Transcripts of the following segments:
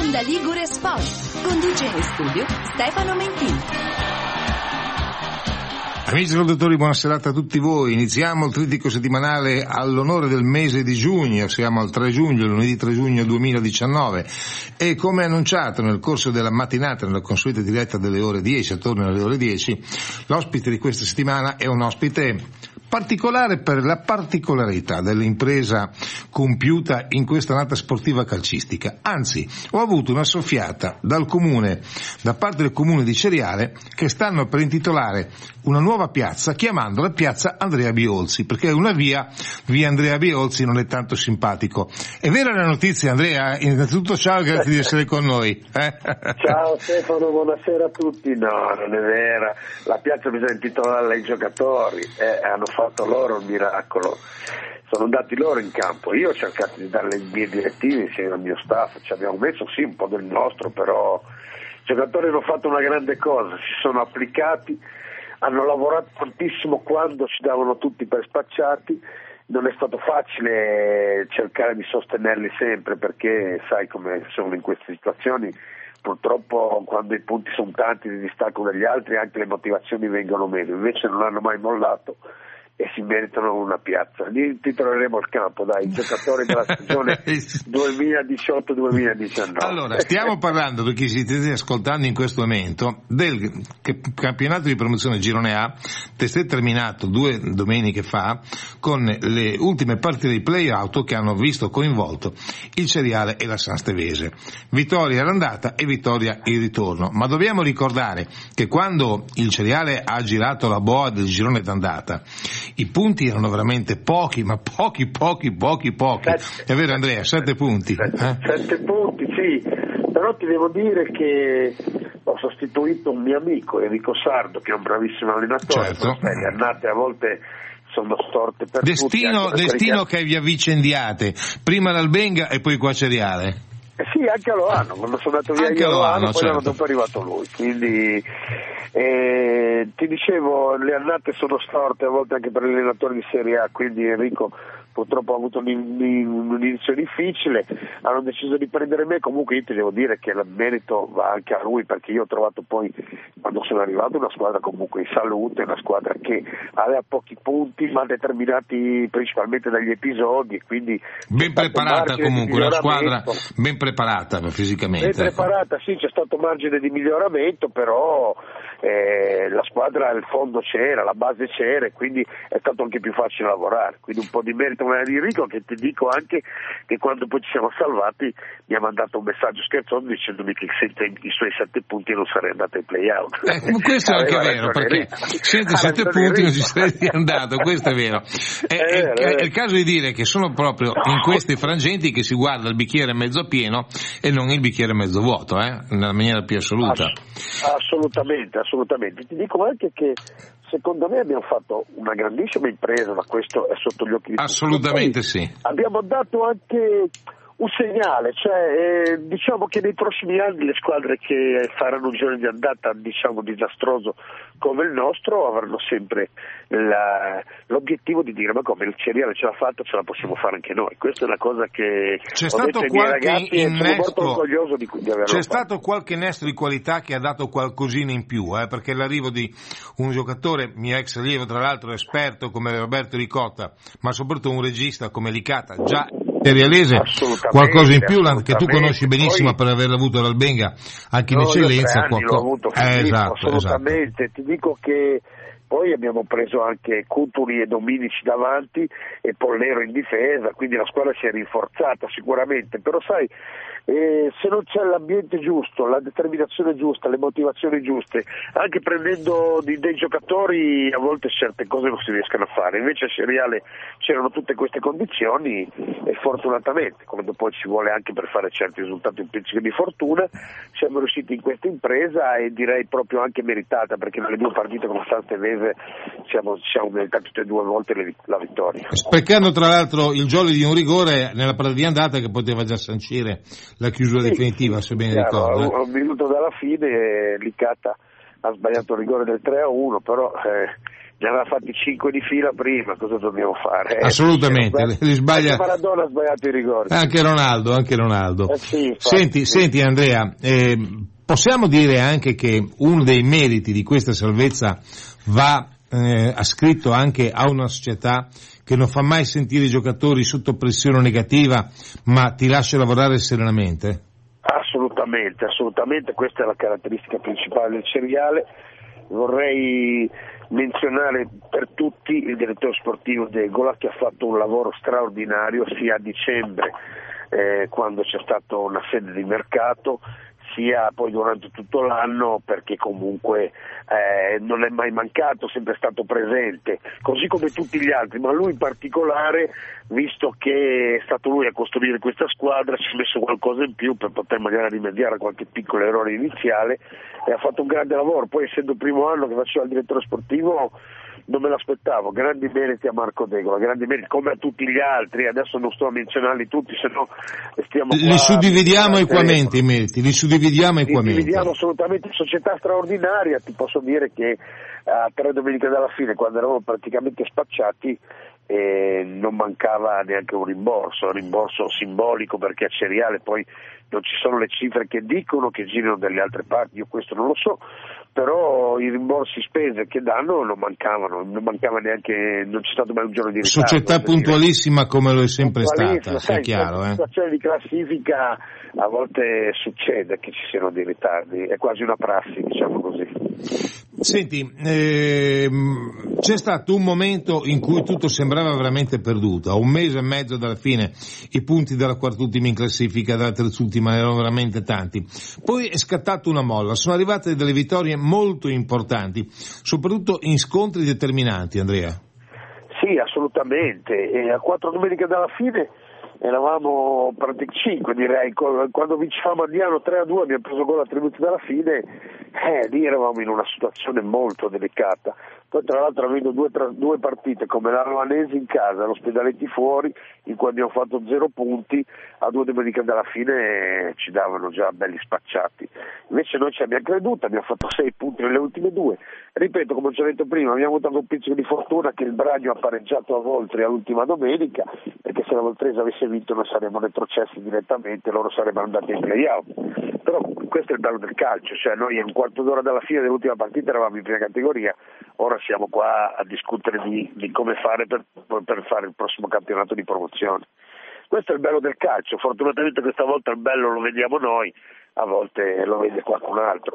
Onda Ligure Sport. Conduce in studio Stefano Mentini. Amici ascoltatori, buona serata a tutti voi. Iniziamo il trittico settimanale all'onore del mese di giugno. Siamo al 3 giugno, lunedì 3 giugno 2019, e come annunciato nel corso della mattinata, nella consueta diretta delle ore 10, attorno alle ore 10, l'ospite di questa settimana è un ospite particolare per la particolarità dell'impresa compiuta in questa annata sportiva calcistica. Anzi, ho avuto una soffiata da parte del comune di Ceriale, che stanno per intitolare una nuova piazza chiamandola Piazza Andrea Biolzi, perché una via Andrea Biolzi non è tanto simpatico. È vera la notizia, Andrea? Innanzitutto ciao, grazie di essere con noi. Ciao Stefano, buonasera a tutti. No, non è vera, la piazza bisogna intitolarla ai giocatori, hanno fatto loro il miracolo, sono andati loro in campo. Io ho cercato di dare le mie direttive insieme al mio staff, ci abbiamo messo sì un po' del nostro, però i giocatori hanno fatto una grande cosa, si sono applicati, hanno lavorato tantissimo quando ci davano tutti per spacciati. Non è stato facile cercare di sostenerli sempre, perché sai come sono in queste situazioni, purtroppo quando i punti sono tanti di distacco dagli altri anche le motivazioni vengono meno. Invece non hanno mai mollato e si meritano una piazza. Li intitoleremo il campo, dai, i giocatori della stagione 2018-2019. Allora, stiamo parlando, per chi si stia ascoltando in questo momento, del campionato di promozione Girone A, testé terminato 2 domeniche fa, con le ultime partite dei play-out che hanno visto coinvolto il Ceriale e la Sanstevese. Vittoria all'andata e vittoria in ritorno. Ma dobbiamo ricordare che quando il Ceriale ha girato la boa del girone d'andata, i punti erano veramente pochi, ma pochi. È vero Andrea, 7 punti. 7 punti, sì, però ti devo dire che ho sostituito un mio amico, Enrico Sardo, che è un bravissimo allenatore. Certo. Le annate a volte sono storte per destino che vi avvicendiate, prima l'Albenga e poi qua Ceriale. Sì, anche a Loano, quando sono andato via io a Loano, poi l'anno dopo è arrivato lui, quindi ti dicevo, le annate sono storte a volte anche per gli allenatori di Serie A, quindi Enrico purtroppo ha avuto un inizio difficile, hanno deciso di prendere me. Comunque io ti devo dire che il merito va anche a lui, perché io ho trovato poi, quando sono arrivato, una squadra comunque in salute, una squadra che aveva pochi punti ma determinati principalmente dagli episodi, quindi ben preparata, comunque una squadra ben preparata fisicamente. Ben preparata, sì, c'è stato margine di miglioramento, però la squadra, il fondo c'era, la base c'era, quindi è stato anche più facile lavorare, quindi un po' di merito di Enrico, che ti dico anche che quando poi ci siamo salvati mi ha mandato un messaggio scherzoso dicendomi che senza i suoi 7 punti non sarei andato ai play-out. Questo è anche vero, perché senza 7 punti non ci sarei andato, questo è vero. È il caso di dire che sono proprio in questi frangenti che si guarda il bicchiere mezzo pieno e non il bicchiere mezzo vuoto, nella maniera più assoluta. Assolutamente. Ti dico anche che secondo me abbiamo fatto una grandissima impresa, ma questo è sotto gli occhi di tutti. Assolutamente sì. Abbiamo dato anche un segnale, cioè diciamo che nei prossimi anni le squadre che faranno un girone di andata disastroso come il nostro avranno sempre l'obiettivo di dire: ma come il Ceriale ce l'ha fatta, ce la possiamo fare anche noi. Questa è una cosa che c'è stato qualche innesto, di averlo c'è fatto. Stato qualche innesto di qualità che ha dato qualcosina in più, perché l'arrivo di un giocatore, mio ex allievo tra l'altro, esperto come Roberto Ricotta, ma soprattutto un regista come Licata, già serialese, qualcosa in più, che tu conosci benissimo. Poi, per aver avuto l'Albenga anche in eccellenza, assolutamente. Ti dico che poi abbiamo preso anche Cutuli e Dominici davanti e Pollero in difesa, quindi la squadra si è rinforzata sicuramente, però sai, se non c'è l'ambiente giusto, la determinazione giusta, le motivazioni giuste, anche prendendo dei giocatori, a volte certe cose non si riescono a fare. Invece a Ceriale c'erano tutte queste condizioni e fortunatamente, quando poi ci vuole anche per fare certi risultati un pizzico di fortuna, siamo riusciti in questa impresa, e direi proprio anche meritata, perché nelle 2 partite con Sanstevese siamo meritati tutte e 2 volte la vittoria. Sprecando tra l'altro il jolly di un rigore nella partita di andata che poteva già sancire la chiusura definitiva, se ben ricordo. A un minuto dalla fine Licata ha sbagliato il rigore del 3-1, però ne aveva fatti 5 di fila prima, cosa dobbiamo fare? Assolutamente, li sbaglia. Anche Maradona ha sbagliato i rigori. Anche Ronaldo. Sì, infatti, Senti Andrea, possiamo dire anche che uno dei meriti di questa salvezza va ascritto anche a una società che non fa mai sentire i giocatori sotto pressione negativa, ma ti lascia lavorare serenamente? Assolutamente, questa è la caratteristica principale del Ceriale. Vorrei menzionare per tutti il direttore sportivo Degola, che ha fatto un lavoro straordinario sia a dicembre quando c'è stata una sede di mercato, sia poi durante tutto l'anno, perché comunque non è mai mancato, sempre stato presente, così come tutti gli altri, ma lui in particolare, visto che è stato lui a costruire questa squadra, ci ha messo qualcosa in più per poter magari rimediare a qualche piccolo errore iniziale, e ha fatto un grande lavoro. Poi, essendo il primo anno che faceva il direttore sportivo, non me l'aspettavo. Grandi meriti a Marco Degola, grandi meriti come a tutti gli altri. Adesso non sto a menzionarli tutti, se no stiamo qua. Li suddividiamo equamente i meriti, li suddividiamo assolutamente. Società straordinaria. Ti posso dire che a 3 domeniche dalla fine, quando eravamo praticamente spacciati, non mancava neanche un rimborso simbolico, perché a Ceriale poi non ci sono le cifre che dicono che girano dalle altre parti, io questo non lo so, però i rimborsi spese che danno non mancavano, non mancava neanche, non c'è stato mai un giorno di ritardo. Società puntualissima come lo è sempre stata, sia chiaro. In situazione di classifica a volte succede che ci siano dei ritardi, è quasi una prassi, diciamo così. Senti, c'è stato un momento in cui tutto sembrava veramente perduto, a un mese e mezzo dalla fine i punti dalla quart'ultima in classifica, dalla terzultima erano veramente tanti, poi è scattata una molla, sono arrivate delle vittorie molto importanti, soprattutto in scontri determinanti, Andrea. Sì, assolutamente, e a 4 domeniche dalla fine eravamo praticamente 5, direi, quando vincevamo a Diano 3-2, abbiamo preso gol a 3 minuti dalla fine, lì eravamo in una situazione molto delicata. Poi tra l'altro avendo due partite come la Loanesi in casa e l'Ospedaletti fuori, in cui abbiamo fatto 0 punti, a 2 domeniche dalla fine ci davano già belli spacciati. Invece noi ci abbiamo creduto, abbiamo fatto 6 punti nelle ultime 2. Ripeto, come ci ho detto prima, abbiamo avuto un pizzico di fortuna che il Bragno ha pareggiato a Voltri all'ultima domenica, perché se la Voltrese avesse vinto noi saremmo retrocessi direttamente, loro sarebbero andati ai play-out. Però questo è il bello del calcio, cioè noi a un quarto d'ora dalla fine dell'ultima partita eravamo in prima categoria, ora siamo qua a discutere di come fare per fare il prossimo campionato di promozione. Questo è il bello del calcio, fortunatamente questa volta il bello lo vediamo noi, a volte lo vede qualcun altro.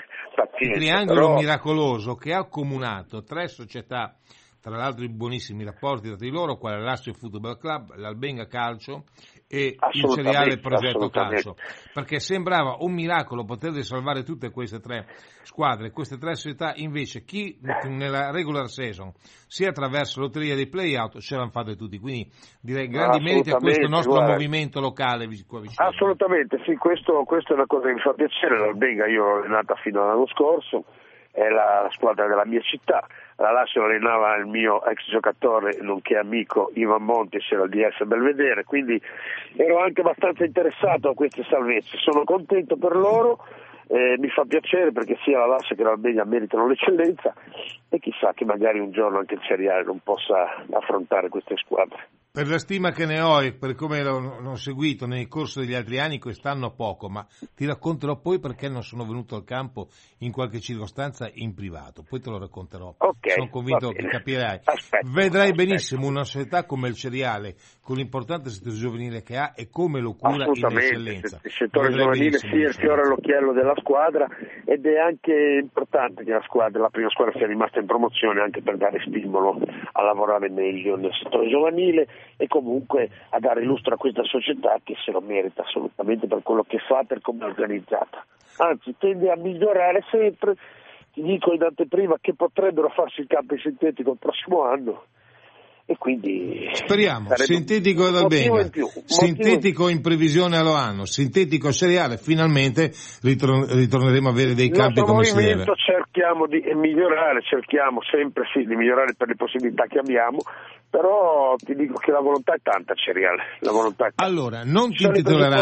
Il triangolo miracoloso che ha accomunato 3 società, tra l'altro in buonissimi rapporti tra di loro, quale l'Lassio Football Club, l'Albenga Calcio e il Ceriale Progetto Calcio, perché sembrava un miracolo poter salvare tutte queste 3 squadre, queste 3 società, invece chi nella regular season sia attraverso lotteria dei play-out ce l'hanno fatte tutti, quindi direi grandi meriti a questo nostro movimento locale qua vicino. Assolutamente, sì, questo è una cosa che mi fa piacere. L'Albenga io l'ho allenata fino all'anno scorso, è la squadra della mia città, la Lazio allenava il mio ex giocatore nonché amico Ivan Montes, era il DS Belvedere, quindi ero anche abbastanza interessato a queste salvezze, sono contento per loro, mi fa piacere perché sia la Lazio che l'Albenga meritano l'eccellenza e chissà che magari un giorno anche il Ceriale non possa affrontare queste squadre. Per la stima che ne ho e per come l'ho seguito nel corso degli altri anni, quest'anno poco, ma ti racconterò poi perché non sono venuto al campo in qualche circostanza in privato, poi te lo racconterò. Okay, sono convinto che capirai. Vedrai benissimo una società come il Ceriale, con l'importante settore giovanile che ha e come lo cura in eccellenza. Il settore giovanile sia il fiore all'occhiello della squadra, ed è anche importante che la prima squadra sia rimasta in promozione, anche per dare stimolo a lavorare meglio nel settore giovanile e comunque a dare lustro a questa società che se lo merita assolutamente per quello che fa, per come è organizzata. Anzi, tende a migliorare sempre. Ti dico in anteprima che potrebbero farsi il campo sintetico il prossimo anno, e quindi speriamo. Sintetico ed Albenga, sintetico in previsione a Loano, sintetico seriale, finalmente ritorneremo a avere dei campi come si deve. Cerchiamo di migliorare, cerchiamo sempre di migliorare per le possibilità che abbiamo, però ti dico che la volontà è tanta, Ceriale, la volontà è tanta. Allora, non ti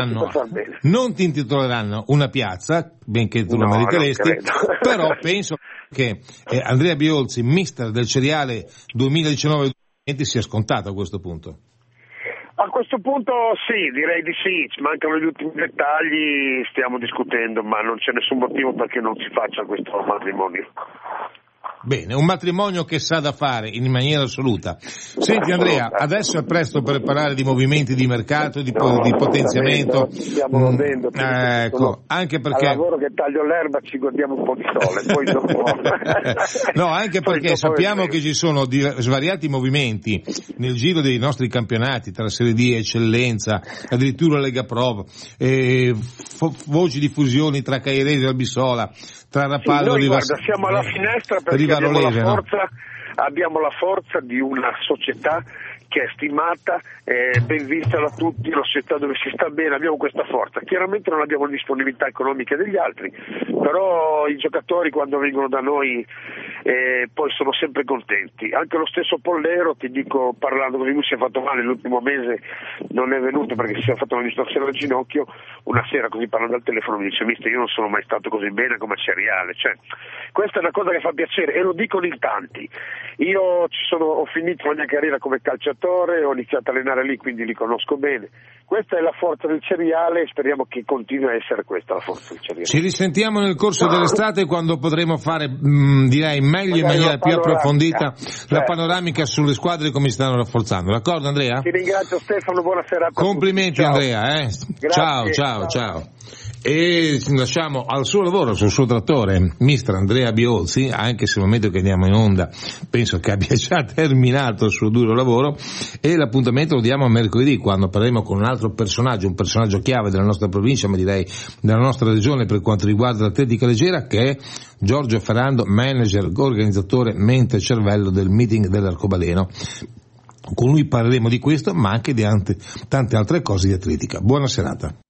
intitoleranno una piazza, benché tu lo meriteresti, però penso che Andrea Biolzi, mister del Ceriale 2019 sia scontato a questo punto. A questo punto sì, direi di sì, mancano gli ultimi dettagli, stiamo discutendo, ma non c'è nessun motivo perché non si faccia questo matrimonio. Bene, un matrimonio che sa da fare in maniera assoluta. Senti Andrea, adesso è presto per parlare di movimenti di mercato, di potenziamento. Stiamo godendo, ecco, anche perché al lavoro che taglio l'erba ci godiamo un po' di sole, poi dopo no, anche perché sappiamo che ci sono svariati movimenti nel giro dei nostri campionati, tra Serie D e Eccellenza, addirittura Lega Pro, voci di fusioni tra Cairesi e Albissola, tra Rapallo e siamo alla finestra perché abbiamo la forza di una società che è stimata, ben vista da tutti, una società dove si sta bene, abbiamo questa forza. Chiaramente non abbiamo le disponibilità economiche degli altri, però i giocatori quando vengono da noi poi sono sempre contenti. Anche lo stesso Pollero, ti dico, parlando con lui, si è fatto male l'ultimo mese, non è venuto perché si è fatto una distorsione al ginocchio. Una sera così parlando al telefono mi dice: mister, io non sono mai stato così bene come a Ceriale. Cioè, questa è una cosa che fa piacere e lo dicono in tanti. Io ho finito la mia carriera come calciatore, ho iniziato a allenare lì, quindi li conosco bene. Questa è la forza del Ceriale e speriamo che continui a essere questa la forza del Ceriale. Ci risentiamo nel corso dell'estate quando potremo fare, direi meglio, in maniera più approfondita, la panoramica sulle squadre come si stanno rafforzando. D'accordo Andrea? Ti ringrazio Stefano, buona serata. Complimenti Andrea. Ciao. E lasciamo al suo lavoro, sul suo trattore, mister Andrea Biolzi, anche se il momento che andiamo in onda penso che abbia già terminato il suo duro lavoro, e l'appuntamento lo diamo a mercoledì quando parleremo con un altro personaggio, un personaggio chiave della nostra provincia, ma direi della nostra regione per quanto riguarda l'atletica leggera, che è Giorgio Ferrando, manager, organizzatore, mente e cervello del meeting dell'Arcobaleno. Con lui parleremo di questo, ma anche di tante altre cose di atletica. Buona serata.